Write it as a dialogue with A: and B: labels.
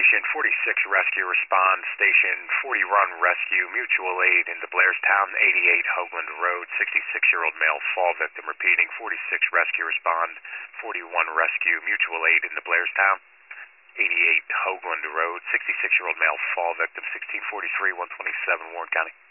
A: Station 46 Rescue Respond, Station 40 Run Rescue, Mutual Aid into Blairstown, 88 Hoagland Road, 66-year-old male fall victim. Repeating, 46 Rescue Respond, 41 Rescue, Mutual Aid into Blairstown, 88 Hoagland Road, 66-year-old male fall victim, 1643, 127 Warren County.